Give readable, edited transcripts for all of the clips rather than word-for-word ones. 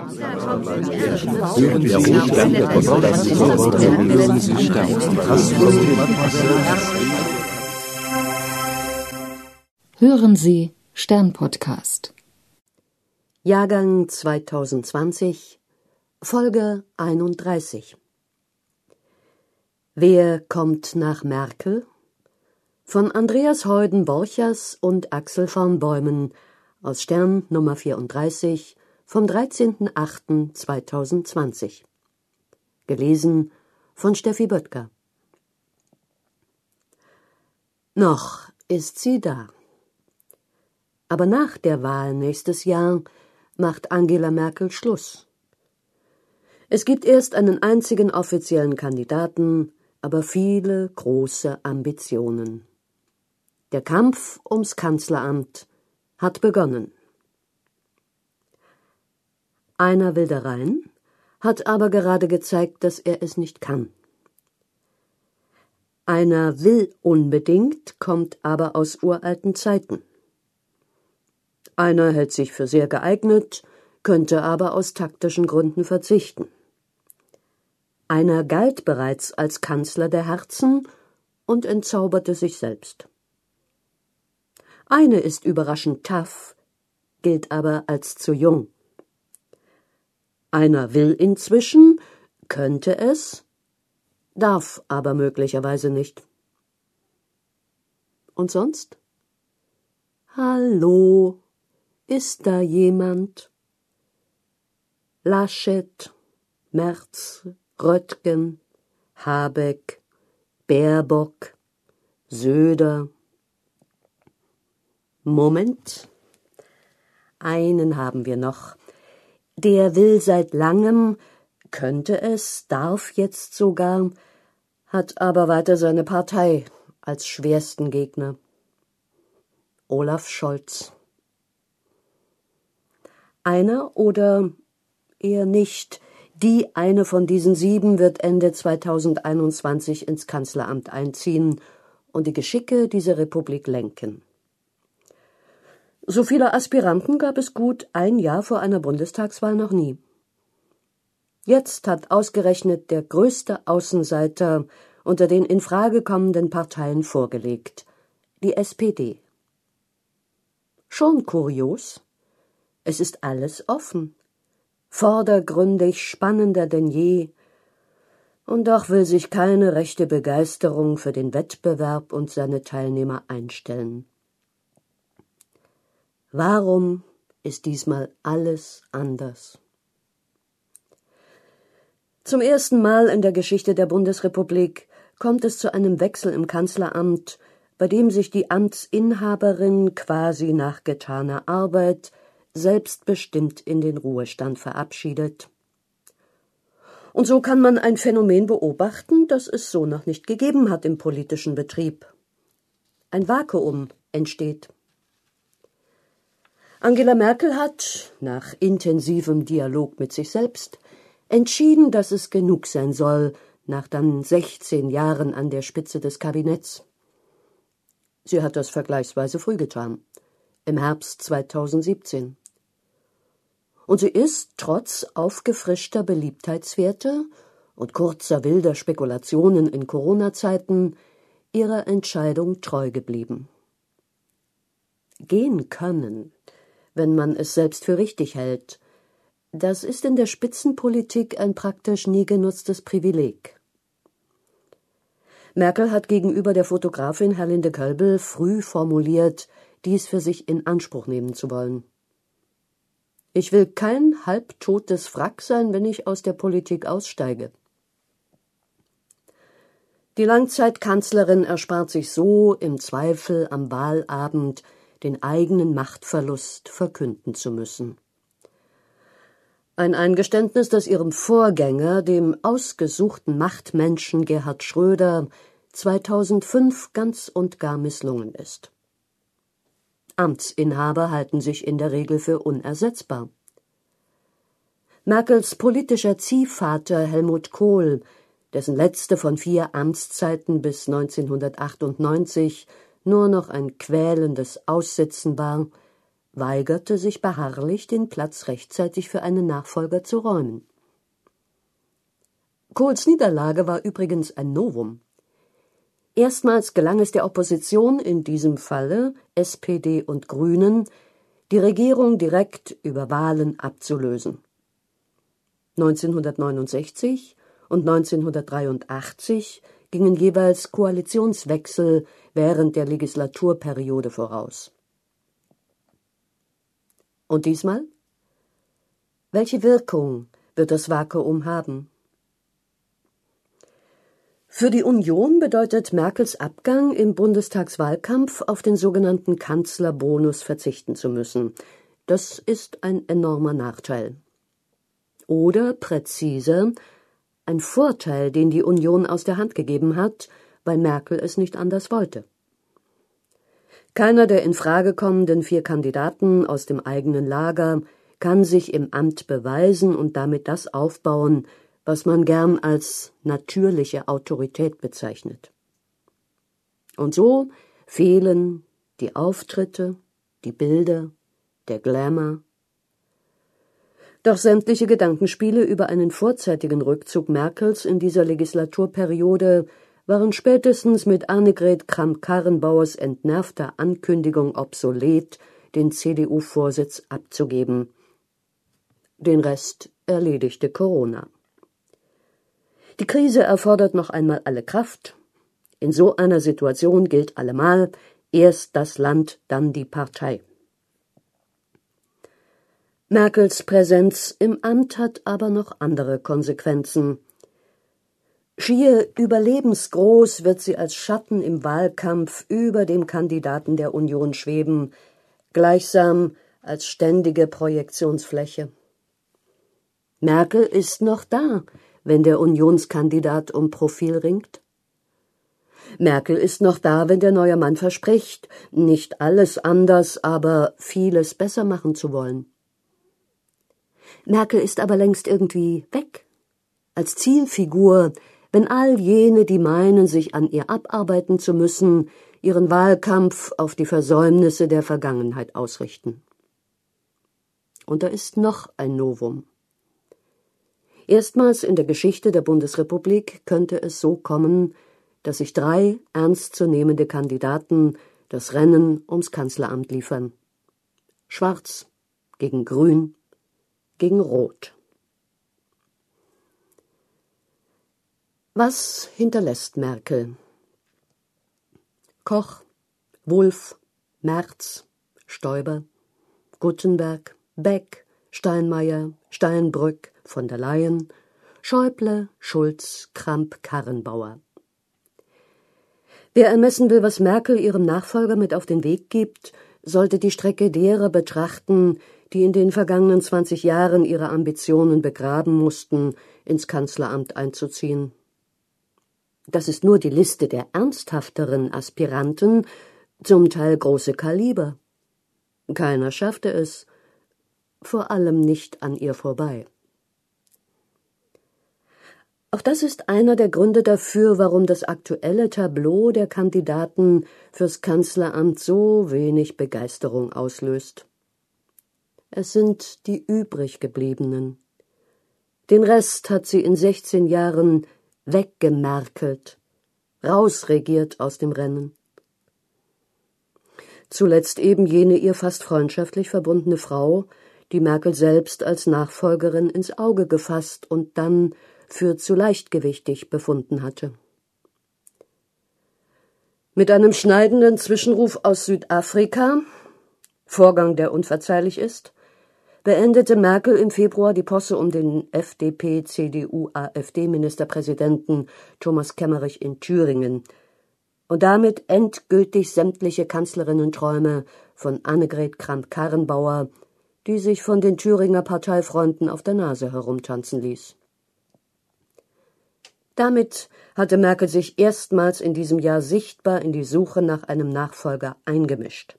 Hören Sie Stern-Podcast. Jahrgang 2020, Folge 31. Wer kommt nach Merkel? Von Andreas Heuden-Borchers und Axel von Bäumen aus Stern Nummer 34 vom 13.08.2020. Gelesen von Steffi Böttger. Noch ist sie da. Aber nach der Wahl nächstes Jahr macht Angela Merkel Schluss. Es gibt erst einen einzigen offiziellen Kandidaten, aber viele große Ambitionen. Der Kampf ums Kanzleramt hat begonnen. Einer will da rein, hat aber gerade gezeigt, dass er es nicht kann. Einer will unbedingt, kommt aber aus uralten Zeiten. Einer hält sich für sehr geeignet, könnte aber aus taktischen Gründen verzichten. Einer galt bereits als Kanzler der Herzen und entzauberte sich selbst. Eine ist überraschend tough, gilt aber als zu jung. Einer will inzwischen, könnte es, darf aber möglicherweise nicht. Und sonst? Hallo? Ist da jemand? Laschet, Merz, Röttgen, Habeck, Baerbock, Söder. Moment. Einen haben wir noch. Der will seit langem, könnte es, darf jetzt sogar, hat aber weiter seine Partei als schwersten Gegner. Olaf Scholz. Einer oder eher nicht, die eine von diesen 7 wird Ende 2021 ins Kanzleramt einziehen und die Geschicke dieser Republik lenken. So viele Aspiranten gab es gut ein Jahr vor einer Bundestagswahl noch nie. Jetzt hat ausgerechnet der größte Außenseiter unter den in Frage kommenden Parteien vorgelegt, die SPD. Schon kurios? Es ist alles offen, vordergründig spannender denn je, und doch will sich keine rechte Begeisterung für den Wettbewerb und seine Teilnehmer einstellen. Warum ist diesmal alles anders? Zum ersten Mal in der Geschichte der Bundesrepublik kommt es zu einem Wechsel im Kanzleramt, bei dem sich die Amtsinhaberin quasi nach getaner Arbeit selbstbestimmt in den Ruhestand verabschiedet. Und so kann man ein Phänomen beobachten, das es so noch nicht gegeben hat im politischen Betrieb. Ein Vakuum entsteht. Angela Merkel hat, nach intensivem Dialog mit sich selbst, entschieden, dass es genug sein soll, nach dann 16 Jahren an der Spitze des Kabinetts. Sie hat das vergleichsweise früh getan, im Herbst 2017. Und sie ist, trotz aufgefrischter Beliebtheitswerte und kurzer wilder Spekulationen in Corona-Zeiten, ihrer Entscheidung treu geblieben. Gehen können, wenn man es selbst für richtig hält, das ist in der Spitzenpolitik ein praktisch nie genutztes Privileg. Merkel hat gegenüber der Fotografin Herlinde Kölbel früh formuliert, dies für sich in Anspruch nehmen zu wollen. Ich will kein halbtotes Wrack sein, wenn ich aus der Politik aussteige. Die Langzeitkanzlerin erspart sich so im Zweifel am Wahlabend den eigenen Machtverlust verkünden zu müssen. Ein Eingeständnis, das ihrem Vorgänger, dem ausgesuchten Machtmenschen Gerhard Schröder, 2005 ganz und gar misslungen ist. Amtsinhaber halten sich in der Regel für unersetzbar. Merkels politischer Ziehvater Helmut Kohl, dessen letzte von 4 Amtszeiten bis 1998 nur noch ein quälendes Aussitzen war, weigerte sich beharrlich, den Platz rechtzeitig für einen Nachfolger zu räumen. Kohls Niederlage war übrigens ein Novum. Erstmals gelang es der Opposition, in diesem Falle SPD und Grünen, die Regierung direkt über Wahlen abzulösen. 1969 und 1983 gingen jeweils Koalitionswechsel während der Legislaturperiode voraus. Und diesmal? Welche Wirkung wird das Vakuum haben? Für die Union bedeutet Merkels Abgang im Bundestagswahlkampf auf den sogenannten Kanzlerbonus verzichten zu müssen. Das ist ein enormer Nachteil. Oder präziser, ein Vorteil, den die Union aus der Hand gegeben hat, weil Merkel es nicht anders wollte. Keiner der in Frage kommenden 4 Kandidaten aus dem eigenen Lager kann sich im Amt beweisen und damit das aufbauen, was man gern als natürliche Autorität bezeichnet. Und so fehlen die Auftritte, die Bilder, der Glamour. Doch sämtliche Gedankenspiele über einen vorzeitigen Rückzug Merkels in dieser Legislaturperiode waren spätestens mit Annegret Kramp-Karrenbauers entnervter Ankündigung obsolet, den CDU-Vorsitz abzugeben. Den Rest erledigte Corona. Die Krise erfordert noch einmal alle Kraft. In so einer Situation gilt allemal: erst das Land, dann die Partei. Merkels Präsenz im Amt hat aber noch andere Konsequenzen. Schier überlebensgroß wird sie als Schatten im Wahlkampf über dem Kandidaten der Union schweben, gleichsam als ständige Projektionsfläche. Merkel ist noch da, wenn der Unionskandidat um Profil ringt. Merkel ist noch da, wenn der neue Mann verspricht, nicht alles anders, aber vieles besser machen zu wollen. Merkel ist aber längst irgendwie weg. Als Zielfigur, wenn all jene, die meinen, sich an ihr abarbeiten zu müssen, ihren Wahlkampf auf die Versäumnisse der Vergangenheit ausrichten. Und da ist noch ein Novum. Erstmals in der Geschichte der Bundesrepublik könnte es so kommen, dass sich 3 ernstzunehmende Kandidaten das Rennen ums Kanzleramt liefern. Schwarz gegen Grün gegen Rot. Was hinterlässt Merkel? Koch, Wulff, Merz, Stoiber, Guttenberg, Beck, Steinmeier, Steinbrück, von der Leyen, Schäuble, Schulz, Kramp-Karrenbauer. Wer ermessen will, was Merkel ihrem Nachfolger mit auf den Weg gibt, sollte die Strecke derer betrachten, die in den vergangenen 20 Jahren ihre Ambitionen begraben mussten, ins Kanzleramt einzuziehen. Das ist nur die Liste der ernsthafteren Aspiranten, zum Teil große Kaliber. Keiner schaffte es, vor allem nicht an ihr vorbei. Auch das ist einer der Gründe dafür, warum das aktuelle Tableau der Kandidaten fürs Kanzleramt so wenig Begeisterung auslöst. Es sind die übriggebliebenen. Den Rest hat sie in 16 Jahren weggemerkelt, rausregiert aus dem Rennen. Zuletzt eben jene ihr fast freundschaftlich verbundene Frau, die Merkel selbst als Nachfolgerin ins Auge gefasst und dann für zu leichtgewichtig befunden hatte. Mit einem schneidenden Zwischenruf aus Südafrika, Vorgang, der unverzeihlich ist, beendete Merkel im Februar die Posse um den FDP-CDU-AfD-Ministerpräsidenten Thomas Kemmerich in Thüringen und damit endgültig sämtliche Kanzlerinnenträume von Annegret Kramp-Karrenbauer, die sich von den Thüringer Parteifreunden auf der Nase herumtanzen ließ. Damit hatte Merkel sich erstmals in diesem Jahr sichtbar in die Suche nach einem Nachfolger eingemischt.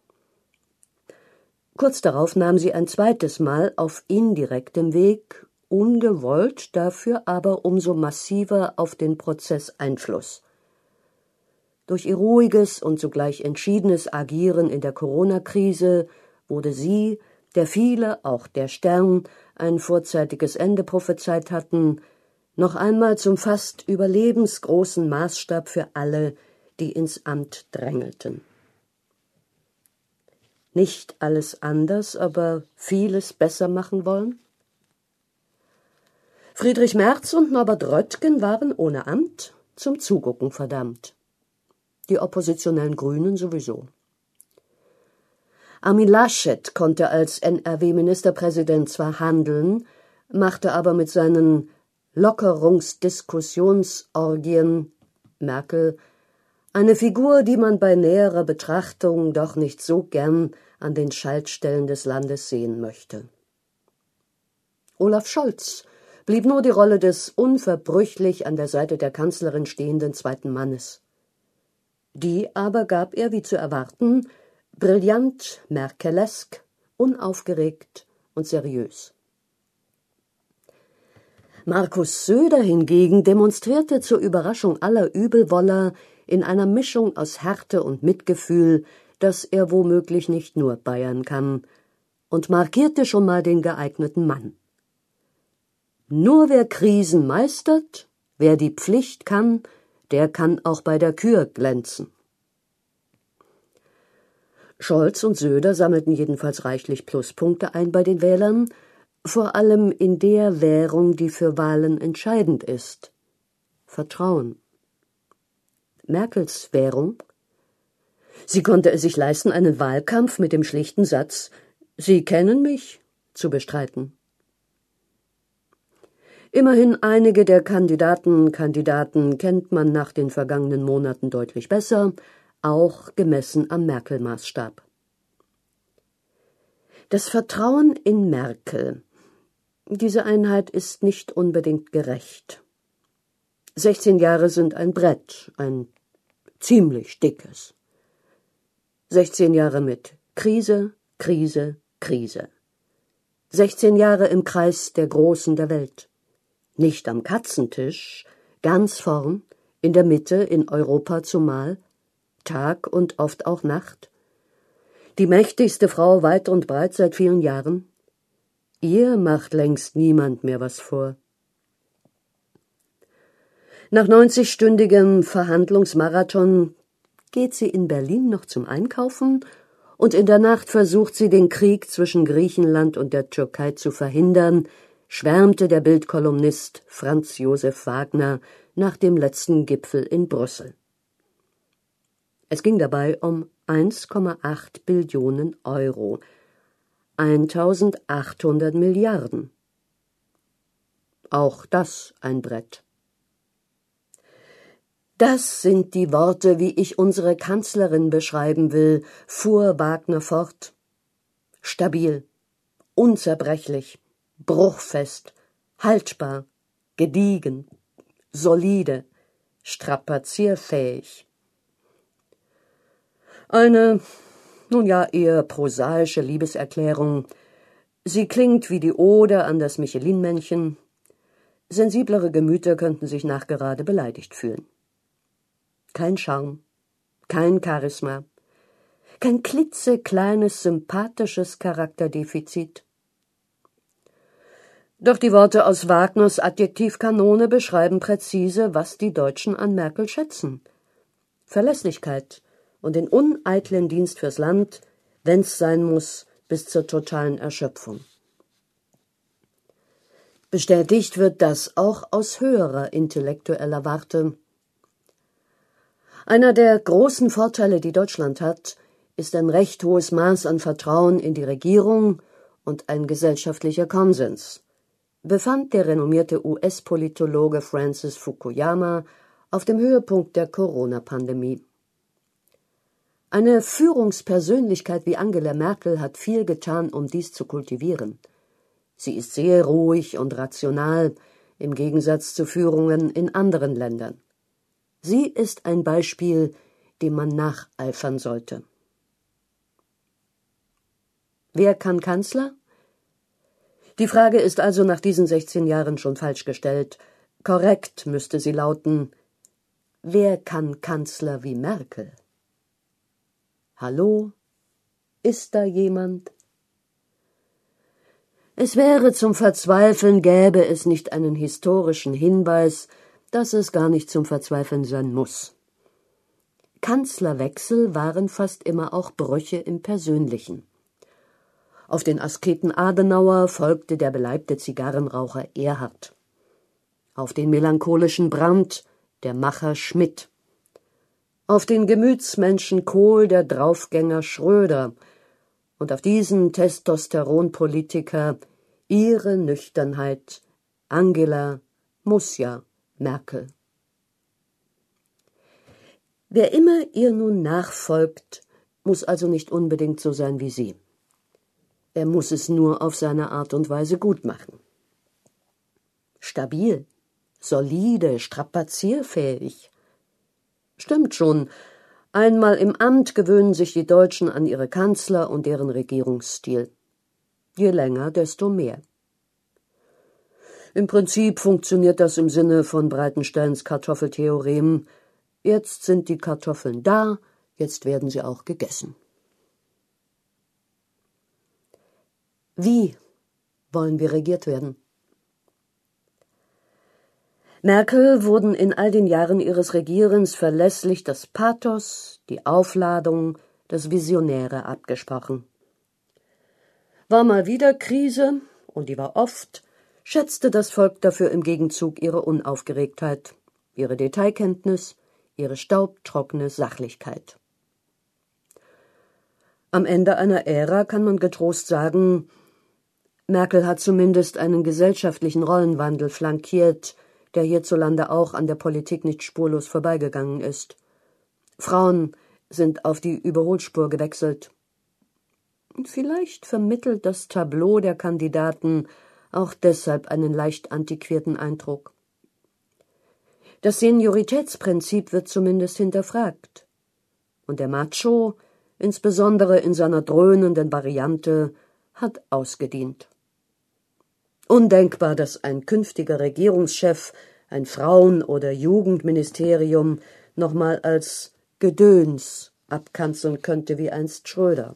Kurz darauf nahm sie ein zweites Mal auf indirektem Weg, ungewollt, dafür aber umso massiver auf den Prozess Einfluss. Durch ihr ruhiges und zugleich entschiedenes Agieren in der Corona-Krise wurde sie, der viele, auch der Stern, ein vorzeitiges Ende prophezeit hatten, noch einmal zum fast überlebensgroßen Maßstab für alle, die ins Amt drängelten. Nicht alles anders, aber vieles besser machen wollen? Friedrich Merz und Norbert Röttgen waren ohne Amt zum Zugucken verdammt. Die oppositionellen Grünen sowieso. Armin Laschet konnte als NRW-Ministerpräsident zwar handeln, machte aber mit seinen Lockerungsdiskussionsorgien Merkel eine Figur, die man bei näherer Betrachtung doch nicht so gern an den Schaltstellen des Landes sehen möchte. Olaf Scholz blieb nur die Rolle des unverbrüchlich an der Seite der Kanzlerin stehenden zweiten Mannes. Die aber gab er, wie zu erwarten, brillant, merkelesk, unaufgeregt und seriös. Markus Söder hingegen demonstrierte zur Überraschung aller Übelwoller in einer Mischung aus Härte und Mitgefühl, dass er womöglich nicht nur Bayern kann, und markierte schon mal den geeigneten Mann. Nur wer Krisen meistert, wer die Pflicht kann, der kann auch bei der Kür glänzen. Scholz und Söder sammelten jedenfalls reichlich Pluspunkte ein bei den Wählern, vor allem in der Währung, die für Wahlen entscheidend ist: Vertrauen. Merkels Währung? Sie konnte es sich leisten, einen Wahlkampf mit dem schlichten Satz »Sie kennen mich« zu bestreiten. Immerhin einige der Kandidaten kennt man nach den vergangenen Monaten deutlich besser, auch gemessen am Merkel-Maßstab. Das Vertrauen in Merkel. Diese Einheit ist nicht unbedingt gerecht. 16 Jahre sind ein Brett, ein ziemlich dickes. 16 Jahre mit Krise, Krise, Krise. 16 Jahre im Kreis der Großen der Welt. Nicht am Katzentisch, ganz vorn, in der Mitte, in Europa zumal, Tag und oft auch Nacht. Die mächtigste Frau weit und breit seit vielen Jahren. Ihr macht längst niemand mehr was vor. Nach 90-stündigem Verhandlungsmarathon geht sie in Berlin noch zum Einkaufen und in der Nacht versucht sie, den Krieg zwischen Griechenland und der Türkei zu verhindern, schwärmte der Bild-Kolumnist Franz Josef Wagner nach dem letzten Gipfel in Brüssel. Es ging dabei um 1,8 Billionen Euro, 1.800 Milliarden. Auch das ein Brett. Das sind die Worte, wie ich unsere Kanzlerin beschreiben will, fuhr Wagner fort. Stabil, unzerbrechlich, bruchfest, haltbar, gediegen, solide, strapazierfähig. Eine, nun ja, eher prosaische Liebeserklärung. Sie klingt wie die Ode an das Michelin-Männchen. Sensiblere Gemüter könnten sich nachgerade beleidigt fühlen. Kein Charme, kein Charisma, kein klitzekleines, sympathisches Charakterdefizit. Doch die Worte aus Wagners Adjektivkanone beschreiben präzise, was die Deutschen an Merkel schätzen. Verlässlichkeit und den uneitlen Dienst fürs Land, wenn's sein muss, bis zur totalen Erschöpfung. Bestätigt wird das auch aus höherer intellektueller Warte. Einer der großen Vorteile, die Deutschland hat, ist ein recht hohes Maß an Vertrauen in die Regierung und ein gesellschaftlicher Konsens, befand der renommierte US-Politologe Francis Fukuyama auf dem Höhepunkt der Corona-Pandemie. Eine Führungspersönlichkeit wie Angela Merkel hat viel getan, um dies zu kultivieren. Sie ist sehr ruhig und rational, im Gegensatz zu Führungen in anderen Ländern. Sie ist ein Beispiel, dem man nacheifern sollte. Wer kann Kanzler? Die Frage ist also nach diesen 16 Jahren schon falsch gestellt. Korrekt müsste sie lauten: Wer kann Kanzler wie Merkel? Hallo? Ist da jemand? Es wäre zum Verzweifeln, gäbe es nicht einen historischen Hinweis, dass es gar nicht zum Verzweifeln sein muss. Kanzlerwechsel waren fast immer auch Brüche im Persönlichen. Auf den Asketen Adenauer folgte der beleibte Zigarrenraucher Erhard. Auf den melancholischen Brandt der Macher Schmidt. Auf den Gemütsmenschen Kohl der Draufgänger Schröder. Und auf diesen Testosteronpolitiker ihre Nüchternheit Angela muss ja Merkel. Wer immer ihr nun nachfolgt, muss also nicht unbedingt so sein wie sie. Er muss es nur auf seine Art und Weise gut machen. Stabil, solide, strapazierfähig. Stimmt schon, einmal im Amt gewöhnen sich die Deutschen an ihre Kanzler und deren Regierungsstil. Je länger, desto mehr. Im Prinzip funktioniert das im Sinne von Breitensteins Kartoffeltheorem. Jetzt sind die Kartoffeln da, jetzt werden sie auch gegessen. Wie wollen wir regiert werden? Merkel wurden in all den Jahren ihres Regierens verlässlich das Pathos, die Aufladung, das Visionäre abgesprochen. War mal wieder Krise, und die war oft, schätzte das Volk dafür im Gegenzug ihre Unaufgeregtheit, ihre Detailkenntnis, ihre staubtrockene Sachlichkeit. Am Ende einer Ära kann man getrost sagen, Merkel hat zumindest einen gesellschaftlichen Rollenwandel flankiert, der hierzulande auch an der Politik nicht spurlos vorbeigegangen ist. Frauen sind auf die Überholspur gewechselt. Und vielleicht vermittelt das Tableau der Kandidaten auch deshalb einen leicht antiquierten Eindruck. Das Senioritätsprinzip wird zumindest hinterfragt. Und der Macho, insbesondere in seiner dröhnenden Variante, hat ausgedient. Undenkbar, dass ein künftiger Regierungschef ein Frauen- oder Jugendministerium nochmal als Gedöns abkanzeln könnte wie einst Schröder.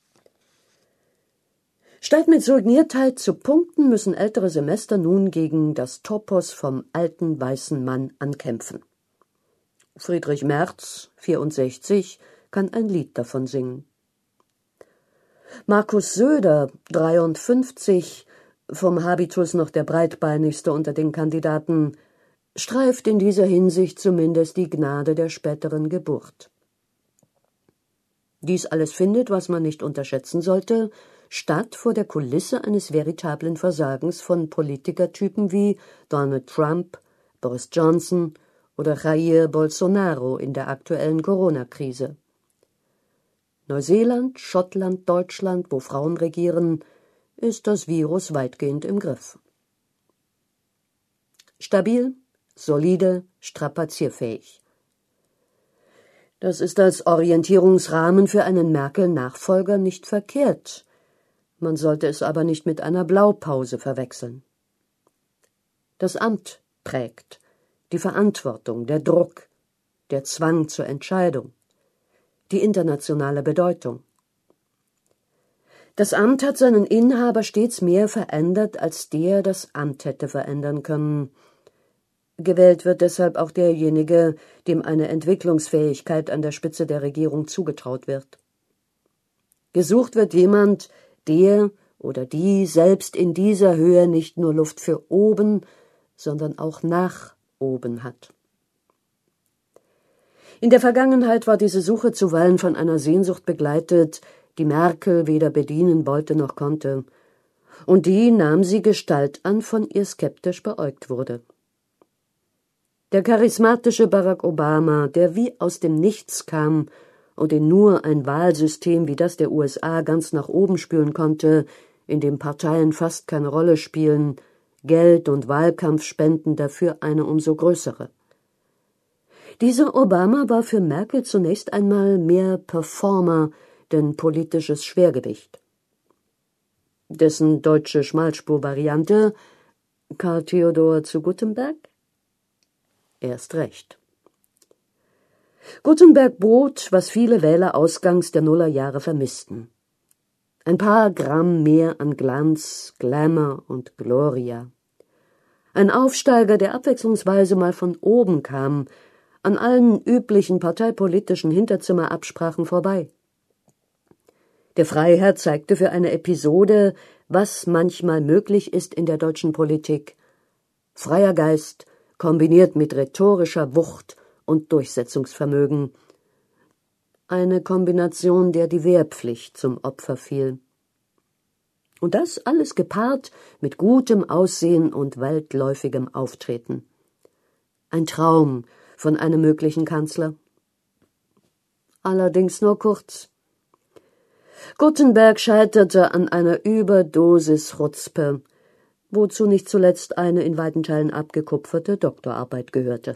Statt mit Soigniertheit zu punkten, müssen ältere Semester nun gegen das Topos vom alten weißen Mann ankämpfen. Friedrich Merz, 64, kann ein Lied davon singen. Markus Söder, 53, vom Habitus noch der breitbeinigste unter den Kandidaten, streift in dieser Hinsicht zumindest die Gnade der späteren Geburt. Dies alles findet, was man nicht unterschätzen sollte, statt vor der Kulisse eines veritablen Versagens von Politikertypen wie Donald Trump, Boris Johnson oder Jair Bolsonaro in der aktuellen Corona-Krise. Neuseeland, Schottland, Deutschland, wo Frauen regieren, ist das Virus weitgehend im Griff. Stabil, solide, strapazierfähig. Das ist als Orientierungsrahmen für einen Merkel-Nachfolger nicht verkehrt. Man sollte es aber nicht mit einer Blaupause verwechseln. Das Amt prägt, die Verantwortung, der Druck, der Zwang zur Entscheidung, die internationale Bedeutung. Das Amt hat seinen Inhaber stets mehr verändert, als der das Amt hätte verändern können. Gewählt wird deshalb auch derjenige, dem eine Entwicklungsfähigkeit an der Spitze der Regierung zugetraut wird. Gesucht wird jemand, der oder die selbst in dieser Höhe nicht nur Luft für oben, sondern auch nach oben hat. In der Vergangenheit war diese Suche zuweilen von einer Sehnsucht begleitet, die Merkel weder bedienen wollte noch konnte, und die nahm sie Gestalt an, von ihr skeptisch beäugt wurde. Der charismatische Barack Obama, der wie aus dem Nichts kam und den nur ein Wahlsystem wie das der USA ganz nach oben spülen konnte, in dem Parteien fast keine Rolle spielen, Geld und Wahlkampf spenden dafür eine umso größere. Dieser Obama war für Merkel zunächst einmal mehr Performer, denn politisches Schwergewicht. Dessen deutsche Schmalspur-Variante, Karl Theodor zu Guttenberg? Erst recht. Guttenberg bot, was viele Wähler ausgangs der Nullerjahre vermissten: Ein paar Gramm mehr an Glanz, Glamour und Gloria. Ein Aufsteiger, der abwechslungsweise mal von oben kam, an allen üblichen parteipolitischen Hinterzimmerabsprachen vorbei. Der Freiherr zeigte für eine Episode, was manchmal möglich ist in der deutschen Politik. Freier Geist kombiniert mit rhetorischer Wucht und Durchsetzungsvermögen. Eine Kombination, der die Wehrpflicht zum Opfer fiel. Und das alles gepaart mit gutem Aussehen und weitläufigem Auftreten. Ein Traum von einem möglichen Kanzler. Allerdings nur kurz. Guttenberg scheiterte an einer Überdosis Chutzpe, wozu nicht zuletzt eine in weiten Teilen abgekupferte Doktorarbeit gehörte.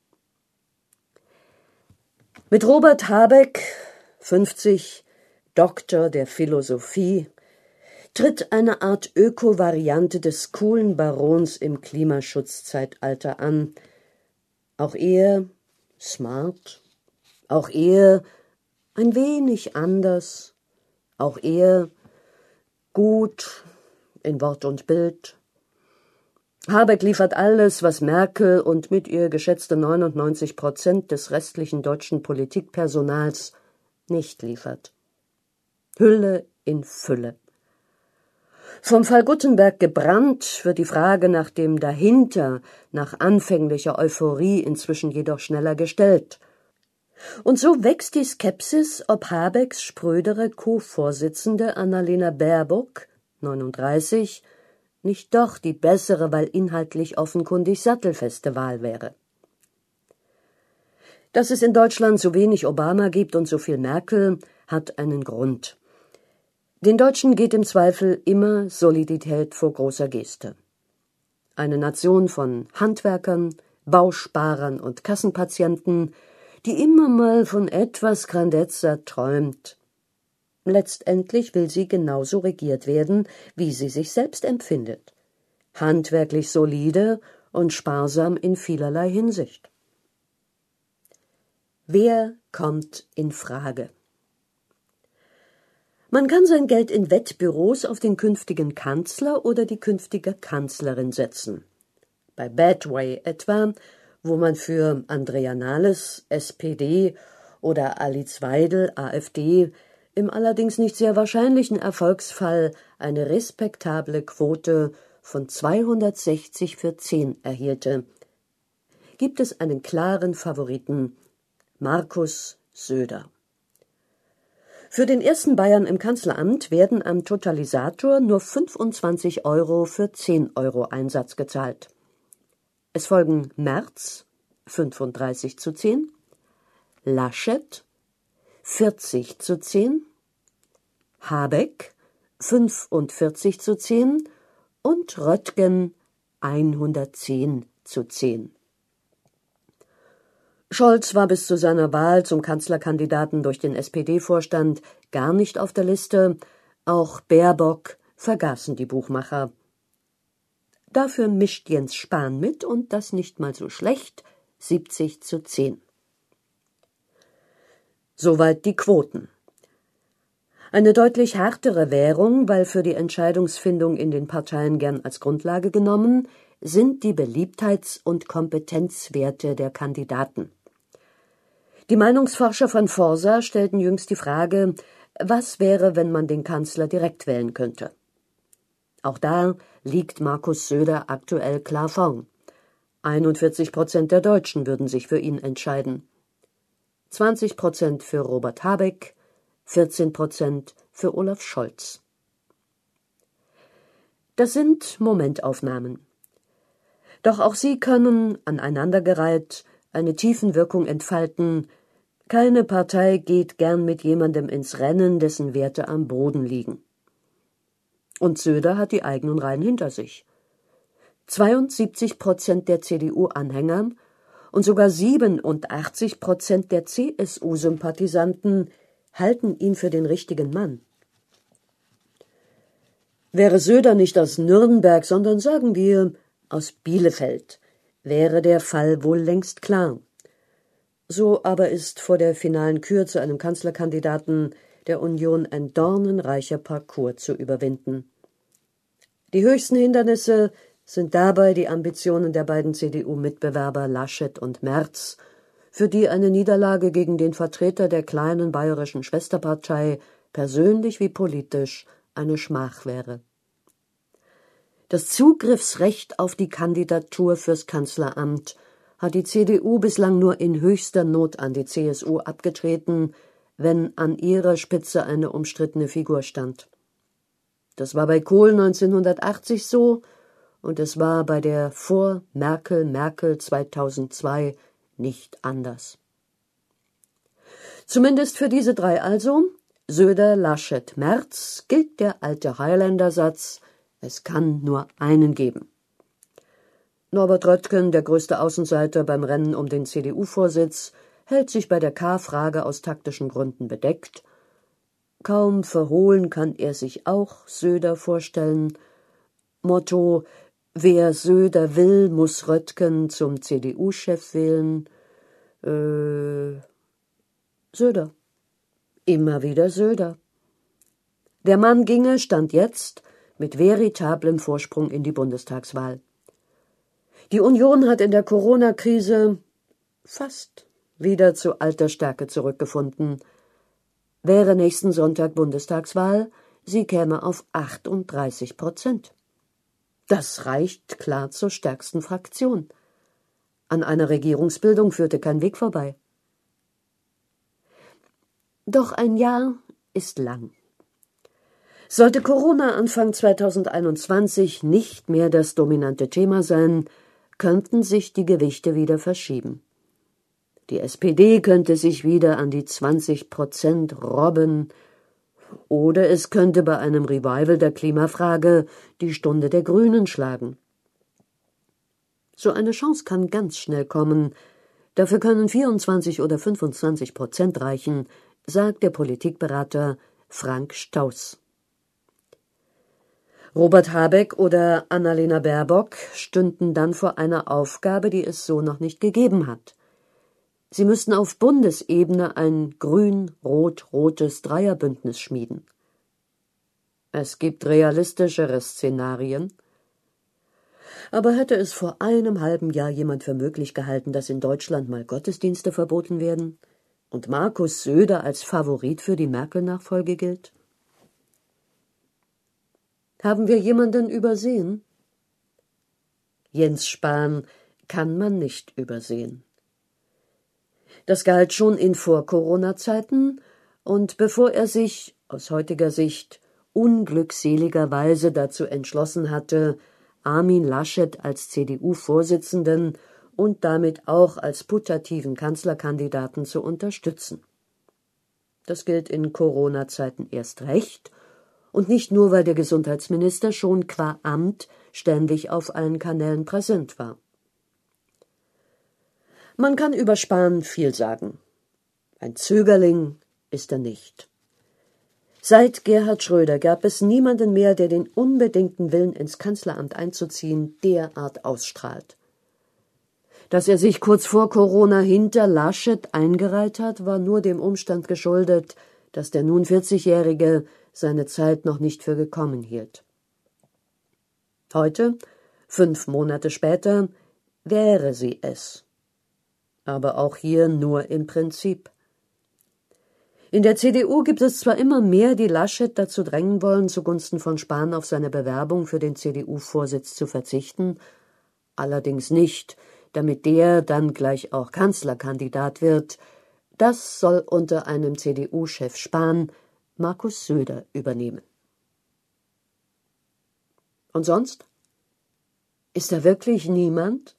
Mit Robert Habeck, 50, Doktor der Philosophie, tritt eine Art Öko-Variante des coolen Barons im Klimaschutzzeitalter an. Auch er smart, auch er ein wenig anders, auch er gut in Wort und Bild. Habeck liefert alles, was Merkel und mit ihr geschätzte 99% des restlichen deutschen Politikpersonals nicht liefert. Hülle in Fülle. Vom Fall Guttenberg gebrannt, wird die Frage nach dem Dahinter, nach anfänglicher Euphorie inzwischen jedoch schneller gestellt. Und so wächst die Skepsis, ob Habecks sprödere Co-Vorsitzende Annalena Baerbock, 39, nicht doch die bessere, weil inhaltlich offenkundig sattelfeste Wahl wäre. Dass es in Deutschland so wenig Obama gibt und so viel Merkel, hat einen Grund. Den Deutschen geht im Zweifel immer Solidität vor großer Geste. Eine Nation von Handwerkern, Bausparern und Kassenpatienten, die immer mal von etwas Grandezza träumt. Letztendlich will sie genauso regiert werden, wie sie sich selbst empfindet. Handwerklich solide und sparsam in vielerlei Hinsicht. Wer kommt in Frage? Man kann sein Geld in Wettbüros auf den künftigen Kanzler oder die künftige Kanzlerin setzen. Bei Badway etwa, wo man für Andrea Nahles, SPD, oder Alice Weidel, AfD, im allerdings nicht sehr wahrscheinlichen Erfolgsfall eine respektable Quote von 260 für 10 erhielte, gibt es einen klaren Favoriten, Markus Söder. Für den ersten Bayern im Kanzleramt werden am Totalisator nur 25 € für 10 € Einsatz gezahlt. Es folgen Merz 35:10, Laschet 40:10, Habeck 45:10 und Röttgen 110:10. Scholz war bis zu seiner Wahl zum Kanzlerkandidaten durch den SPD-Vorstand gar nicht auf der Liste, auch Baerbock vergaßen die Buchmacher. Dafür mischt Jens Spahn mit und das nicht mal so schlecht, 70:10. Soweit die Quoten. Eine deutlich härtere Währung, weil für die Entscheidungsfindung in den Parteien gern als Grundlage genommen, sind die Beliebtheits- und Kompetenzwerte der Kandidaten. Die Meinungsforscher von Forsa stellten jüngst die Frage, was wäre, wenn man den Kanzler direkt wählen könnte? Auch da liegt Markus Söder aktuell klar vorn. 41% der Deutschen würden sich für ihn entscheiden. 20% für Robert Habeck, 14% für Olaf Scholz. Das sind Momentaufnahmen. Doch auch sie können, aneinandergereiht, eine Tiefenwirkung entfalten. Keine Partei geht gern mit jemandem ins Rennen, dessen Werte am Boden liegen. Und Söder hat die eigenen Reihen hinter sich. 72% der CDU-Anhänger und sogar 87% der CSU-Sympathisanten halten ihn für den richtigen Mann. Wäre Söder nicht aus Nürnberg, sondern sagen wir aus Bielefeld, wäre der Fall wohl längst klar. So aber ist vor der finalen Kür zu einem Kanzlerkandidaten der Union ein dornenreicher Parcours zu überwinden. Die höchsten Hindernisse sind dabei die Ambitionen der beiden CDU-Mitbewerber Laschet und Merz, für die eine Niederlage gegen den Vertreter der kleinen bayerischen Schwesterpartei persönlich wie politisch eine Schmach wäre. Das Zugriffsrecht auf die Kandidatur fürs Kanzleramt hat die CDU bislang nur in höchster Not an die CSU abgetreten, wenn an ihrer Spitze eine umstrittene Figur stand. Das war bei Kohl 1980 so und es war bei der Vor-Merkel 2002 nicht anders. Zumindest für diese drei also, Söder, Laschet, Merz, gilt der alte Highlander-Satz: Es kann nur einen geben. Norbert Röttgen, der größte Außenseiter beim Rennen um den CDU-Vorsitz, hält sich bei der K-Frage aus taktischen Gründen bedeckt. Kaum verhohlen kann er sich auch Söder vorstellen. Motto: Wer Söder will, muss Röttgen zum CDU-Chef wählen. Söder. Immer wieder Söder. Der Mann ginge, Stand jetzt, mit veritablem Vorsprung in die Bundestagswahl. Die Union hat in der Corona-Krise fast wieder zu alter Stärke zurückgefunden. Wäre nächsten Sonntag Bundestagswahl, sie käme auf 38%. Das reicht klar zur stärksten Fraktion. An einer Regierungsbildung führte kein Weg vorbei. Doch ein Jahr ist lang. Sollte Corona Anfang 2021 nicht mehr das dominante Thema sein, könnten sich die Gewichte wieder verschieben. Die SPD könnte sich wieder an die 20% robben, oder es könnte bei einem Revival der Klimafrage die Stunde der Grünen schlagen. So eine Chance kann ganz schnell kommen. Dafür können 24 oder 25% reichen, sagt der Politikberater Frank Stauß. Robert Habeck oder Annalena Baerbock stünden dann vor einer Aufgabe, die es so noch nicht gegeben hat. Sie müssten auf Bundesebene ein grün-rot-rotes Dreierbündnis schmieden. Es gibt realistischere Szenarien. Aber hätte es vor einem halben Jahr jemand für möglich gehalten, dass in Deutschland mal Gottesdienste verboten werden und Markus Söder als Favorit für die Merkel-Nachfolge gilt? Haben wir jemanden übersehen? Jens Spahn kann man nicht übersehen. Das galt schon in Vor-Corona-Zeiten, und bevor er sich, aus heutiger Sicht, unglückseligerweise dazu entschlossen hatte, Armin Laschet als CDU-Vorsitzenden und damit auch als putativen Kanzlerkandidaten zu unterstützen. Das gilt in Corona-Zeiten erst recht, und nicht nur, weil der Gesundheitsminister schon qua Amt ständig auf allen Kanälen präsent war. Man kann über Spahn viel sagen. Ein Zögerling ist er nicht. Seit Gerhard Schröder gab es niemanden mehr, der den unbedingten Willen, ins Kanzleramt einzuziehen, derart ausstrahlt. Dass er sich kurz vor Corona hinter Laschet eingereiht hat, war nur dem Umstand geschuldet, dass der nun 40-Jährige seine Zeit noch nicht für gekommen hielt. Heute, 5 Monate später, wäre sie es. Aber auch hier nur im Prinzip. In der CDU gibt es zwar immer mehr, die Laschet dazu drängen wollen, zugunsten von Spahn auf seine Bewerbung für den CDU-Vorsitz zu verzichten, allerdings nicht, damit der dann gleich auch Kanzlerkandidat wird. Das soll unter einem CDU-Chef Spahn Markus Söder übernehmen. Und sonst? Ist da wirklich niemand?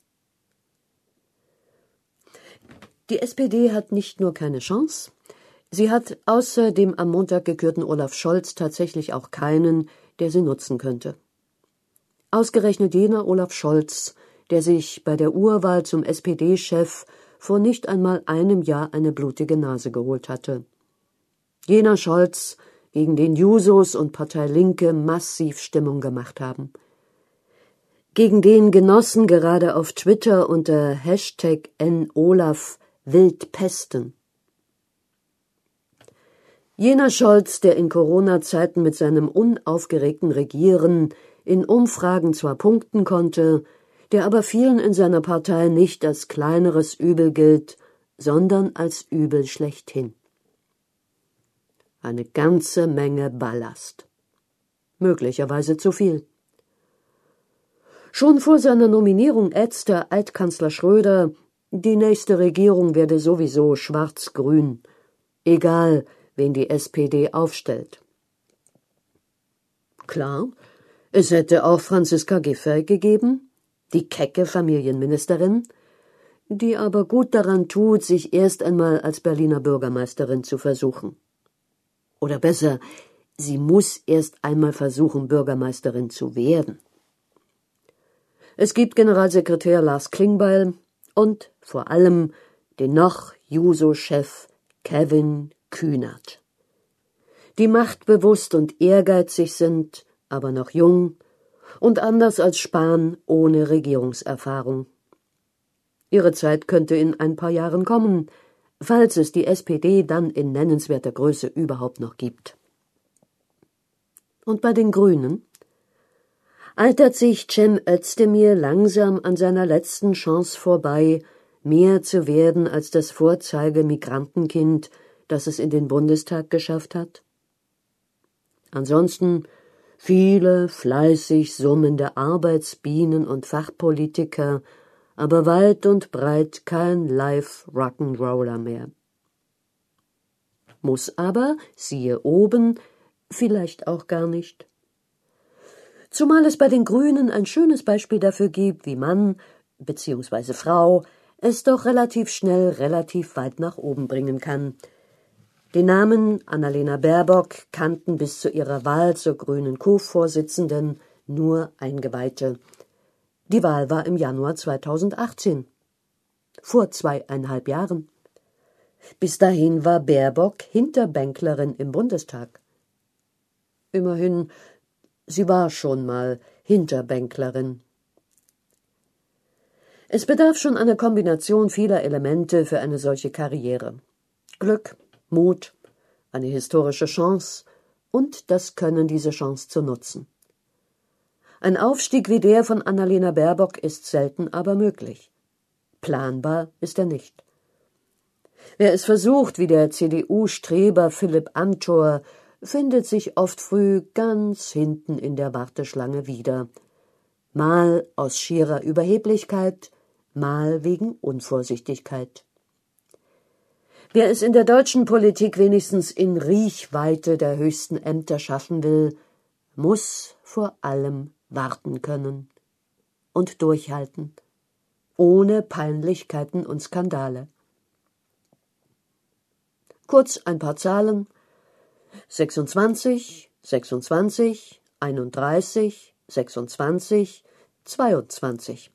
Die SPD hat nicht nur keine Chance, sie hat außer dem am Montag gekürten Olaf Scholz tatsächlich auch keinen, der sie nutzen könnte. Ausgerechnet jener Olaf Scholz, der sich bei der Urwahl zum SPD-Chef vor nicht einmal einem Jahr eine blutige Nase geholt hatte. Jener Scholz, gegen den Jusos und Partei Linke massiv Stimmung gemacht haben. Gegen den Genossen gerade auf Twitter unter #NOlaf wild pesten. Jener Scholz, der in Corona-Zeiten mit seinem unaufgeregten Regieren in Umfragen zwar punkten konnte, der aber vielen in seiner Partei nicht als kleineres Übel gilt, sondern als Übel schlechthin. Eine ganze Menge Ballast. Möglicherweise zu viel. Schon vor seiner Nominierung ätzte Altkanzler Schröder, die nächste Regierung werde sowieso schwarz-grün, egal wen die SPD aufstellt. Klar, es hätte auch Franziska Giffey gegeben, die kecke Familienministerin, die aber gut daran tut, sich erst einmal als Berliner Bürgermeisterin zu versuchen. Oder besser, sie muss erst einmal versuchen, Bürgermeisterin zu werden. Es gibt Generalsekretär Lars Klingbeil und vor allem den noch Juso-Chef Kevin Kühnert, die machtbewusst und ehrgeizig sind, aber noch jung und anders als Spahn ohne Regierungserfahrung. Ihre Zeit könnte in ein paar Jahren kommen, falls es die SPD dann in nennenswerter Größe überhaupt noch gibt. Und bei den Grünen? Altert sich Cem Özdemir langsam an seiner letzten Chance vorbei, mehr zu werden als das Vorzeige-Migrantenkind, das es in den Bundestag geschafft hat? Ansonsten viele fleißig summende Arbeitsbienen und Fachpolitiker, aber weit und breit kein Live-Rock'n'Roller mehr. Muss aber, siehe oben, vielleicht auch gar nicht. Zumal es bei den Grünen ein schönes Beispiel dafür gibt, wie Mann bzw. Frau es doch relativ schnell relativ weit nach oben bringen kann. Den Namen Annalena Baerbock kannten bis zu ihrer Wahl zur grünen Co-Vorsitzenden nur Eingeweihte. Die Wahl war im Januar 2018, vor 2,5 Jahren. Bis dahin war Baerbock Hinterbänklerin im Bundestag. Immerhin, sie war schon mal Hinterbänklerin. Es bedarf schon einer Kombination vieler Elemente für eine solche Karriere. Glück, Mut, eine historische Chance und das Können, diese Chance zu nutzen. Ein Aufstieg wie der von Annalena Baerbock ist selten, aber möglich. Planbar ist er nicht. Wer es versucht, wie der CDU-Streber Philipp Amthor, findet sich oft früh ganz hinten in der Warteschlange wieder. Mal aus schierer Überheblichkeit, mal wegen Unvorsichtigkeit. Wer es in der deutschen Politik wenigstens in Riechweite der höchsten Ämter schaffen will, muss vor allem warten können und durchhalten, ohne Peinlichkeiten und Skandale. Kurz ein paar Zahlen: 26, 26, 31, 26, 22.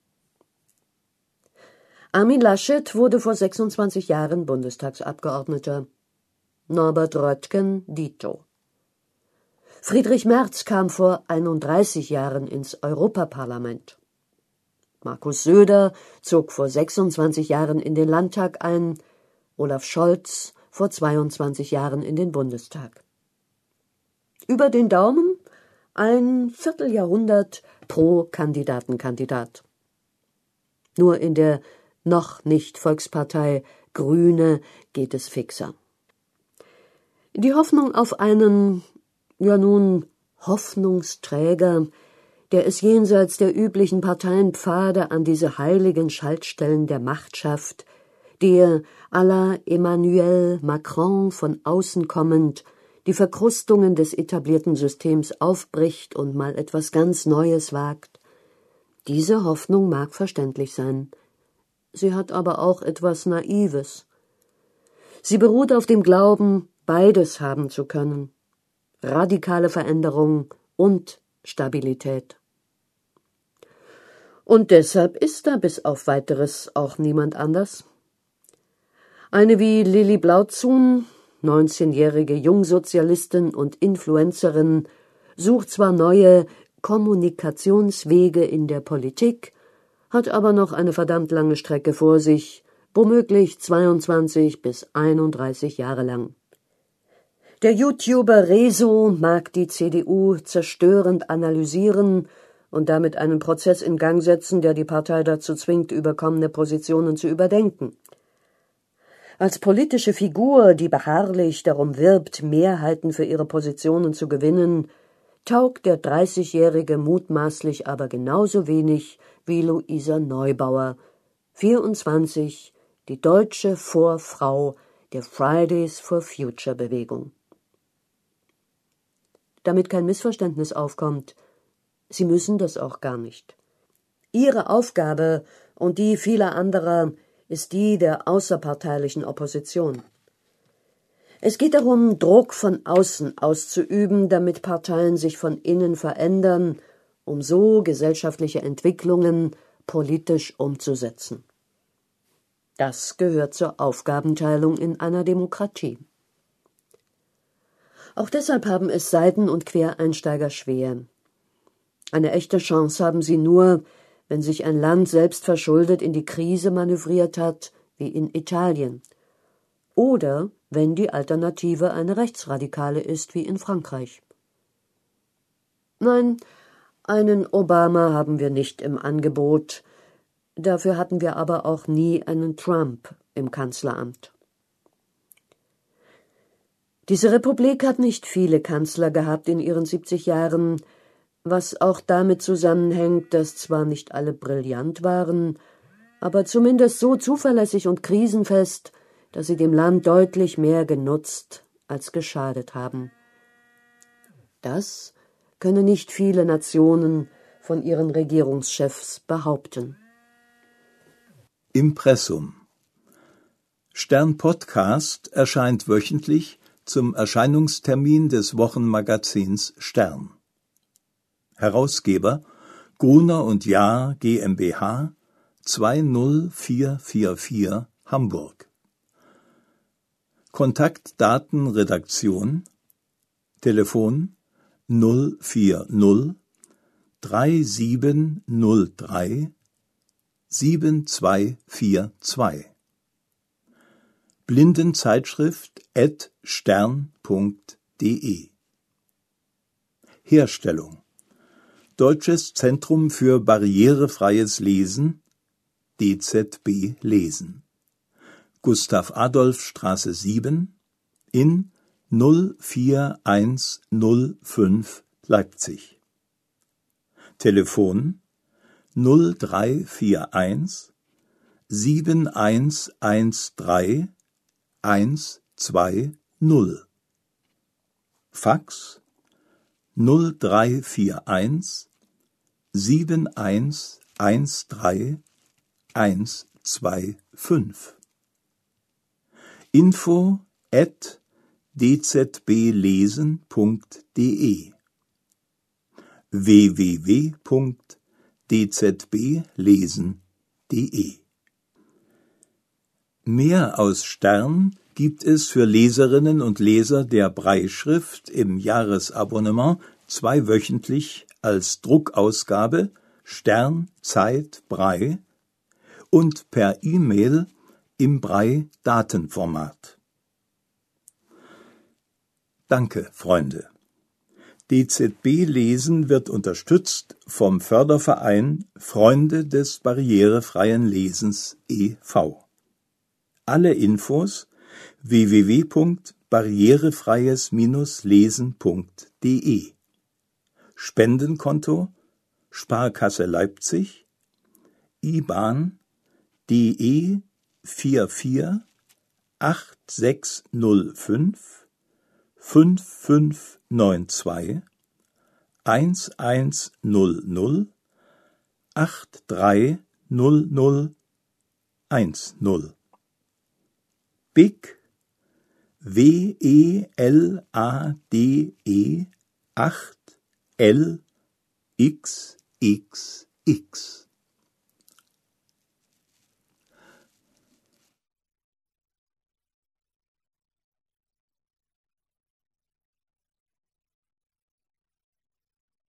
Armin Laschet wurde vor 26 Jahren Bundestagsabgeordneter. Norbert Röttgen dito. Friedrich Merz kam vor 31 Jahren ins Europaparlament. Markus Söder zog vor 26 Jahren in den Landtag ein, Olaf Scholz vor 22 Jahren in den Bundestag. Über den Daumen ein Vierteljahrhundert pro Kandidat. Nur in der noch nicht Volkspartei Grüne geht es fixer. Die Hoffnung auf einen, ja nun, Hoffnungsträger, der es jenseits der üblichen Parteienpfade an diese heiligen Schaltstellen der Macht schafft, der à la Emmanuel Macron von außen kommend die Verkrustungen des etablierten Systems aufbricht und mal etwas ganz Neues wagt. Diese Hoffnung mag verständlich sein. Sie hat aber auch etwas Naives. Sie beruht auf dem Glauben, beides haben zu können: radikale Veränderung und Stabilität. Und deshalb ist da bis auf Weiteres auch niemand anders. Eine wie Lilli Blauzun, 19-jährige Jungsozialistin und Influencerin, sucht zwar neue Kommunikationswege in der Politik, hat aber noch eine verdammt lange Strecke vor sich, womöglich 22 bis 31 Jahre lang. Der YouTuber Rezo mag die CDU zerstörend analysieren und damit einen Prozess in Gang setzen, der die Partei dazu zwingt, überkommene Positionen zu überdenken. Als politische Figur, die beharrlich darum wirbt, Mehrheiten für ihre Positionen zu gewinnen, taugt der 30-Jährige mutmaßlich aber genauso wenig wie Luisa Neubauer, 24, die deutsche Vorfrau der Fridays for Future Bewegung. Damit kein Missverständnis aufkommt, Sie müssen das auch gar nicht. Ihre Aufgabe und die vieler anderer ist die der außerparteilichen Opposition. Es geht darum, Druck von außen auszuüben, damit Parteien sich von innen verändern, um so gesellschaftliche Entwicklungen politisch umzusetzen. Das gehört zur Aufgabenteilung in einer Demokratie. Auch deshalb haben es Seiten- und Quereinsteiger schwer. Eine echte Chance haben sie nur, wenn sich ein Land selbst verschuldet in die Krise manövriert hat, wie in Italien. Oder wenn die Alternative eine rechtsradikale ist, wie in Frankreich. Nein, einen Obama haben wir nicht im Angebot. Dafür hatten wir aber auch nie einen Trump im Kanzleramt. Diese Republik hat nicht viele Kanzler gehabt in ihren 70 Jahren, was auch damit zusammenhängt, dass zwar nicht alle brillant waren, aber zumindest so zuverlässig und krisenfest, dass sie dem Land deutlich mehr genutzt als geschadet haben. Das können nicht viele Nationen von ihren Regierungschefs behaupten. Impressum. Stern Podcast erscheint wöchentlich zum Erscheinungstermin des Wochenmagazins Stern. Herausgeber Gruner und Jahr GmbH 20444 Hamburg. Kontaktdaten Redaktion Telefon 040 3703 7242 Blindenzeitschrift @stern.de Herstellung Deutsches Zentrum für barrierefreies Lesen DZB Lesen Gustav-Adolf-Straße 7 in 04105 Leipzig Telefon 0341 7113 120 Fax 0341 7113 125 info@dzblesen.de www.dzblesen.de Mehr aus Stern gibt es für Leserinnen und Leser der Brailleschrift im Jahresabonnement zweiwöchentlich als Druckausgabe Stern Zeit Braille und per E-Mail im Braille-Datenformat. Danke, Freunde. DZB Lesen wird unterstützt vom Förderverein Freunde des barrierefreien Lesens e.V. Alle Infos www.barrierefreies-lesen.de Spendenkonto Sparkasse Leipzig IBAN DE 44 8605 5592 1100 8300 10 BIC WELADE 8 LXXX